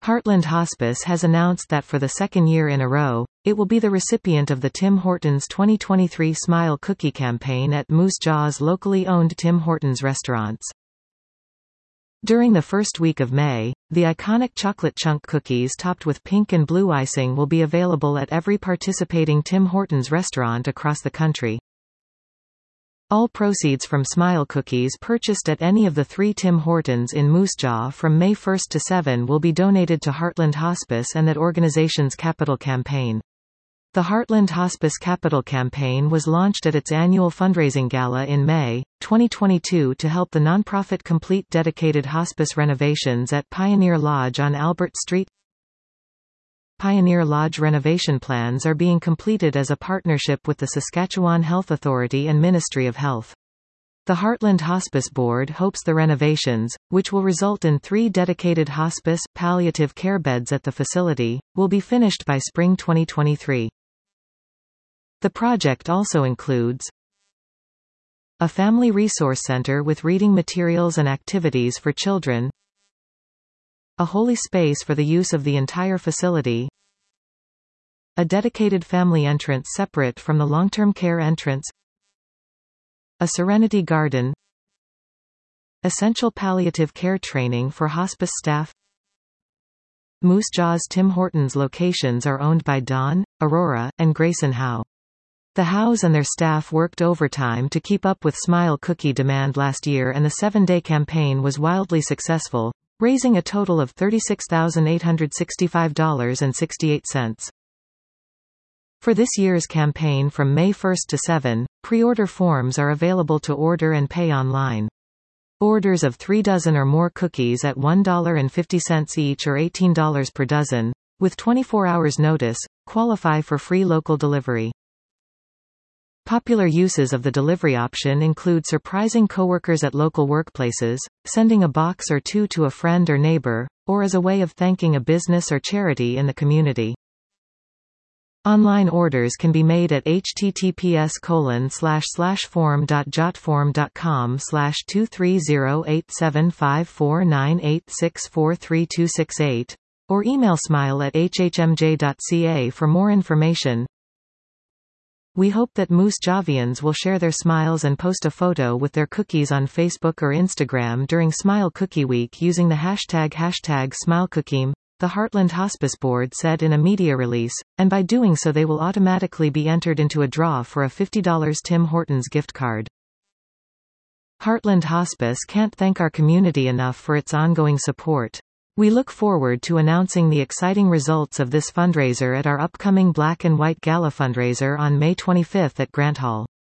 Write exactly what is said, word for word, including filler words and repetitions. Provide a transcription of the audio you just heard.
Heartland Hospice has announced that for the second year in a row, it will be the recipient of the Tim Hortons twenty twenty-three Smile Cookie campaign at Moose Jaw's locally owned Tim Hortons restaurants. During the first week of May, the iconic chocolate chunk cookies topped with pink and blue icing will be available at every participating Tim Hortons restaurant across the country. All proceeds from Smile Cookies purchased at any of the three Tim Hortons in Moose Jaw from May first to seventh will be donated to Heartland Hospice and that organization's capital campaign. The Heartland Hospice Capital Campaign was launched at its annual fundraising gala in May twenty twenty-two to help the nonprofit complete dedicated hospice renovations at Pioneer Lodge on Albert Street. Pioneer Lodge renovation plans are being completed as a partnership with the Saskatchewan Health Authority and Ministry of Health. The Heartland Hospice Board hopes the renovations, which will result in three dedicated hospice, palliative care beds at the facility, will be finished by spring twenty twenty-three. The project also includes a family resource center with reading materials and activities for children, a holy space for the use of the entire facility, a dedicated family entrance separate from the long-term care entrance, a serenity garden, essential palliative care training for hospice staff. Moose Jaw's Tim Hortons locations are owned by Dawn, Aurora, and Grayson Howe. The Howes and their staff worked overtime to keep up with Smile Cookie demand last year, and the seven-day campaign was wildly successful, raising a total of thirty-six thousand eight hundred sixty-five dollars and sixty-eight cents. For this year's campaign from May first to seventh, pre-order forms are available to order and pay online. Orders of three dozen or more cookies at one dollar and fifty cents each or eighteen dollars per dozen, with twenty-four hours notice, qualify for free local delivery. Popular uses of the delivery option include surprising coworkers at local workplaces, sending a box or two to a friend or neighbor, or as a way of thanking a business or charity in the community. Online orders can be made at https colon slash slash form dot jotform dot com slash two three zero eight seven five four nine eight six four three two six eight, or email smile at hhmj dot c a for more information. We hope that Moose Javians will share their smiles and post a photo with their cookies on Facebook or Instagram during Smile Cookie Week using the hashtag hashtag SmileCookie, the Heartland Hospice Board said in a media release, and by doing so they will automatically be entered into a draw for a fifty dollar Tim Hortons gift card. Heartland Hospice can't thank our community enough for its ongoing support. We look forward to announcing the exciting results of this fundraiser at our upcoming Black and White Gala fundraiser on May twenty-fifth at Grant Hall.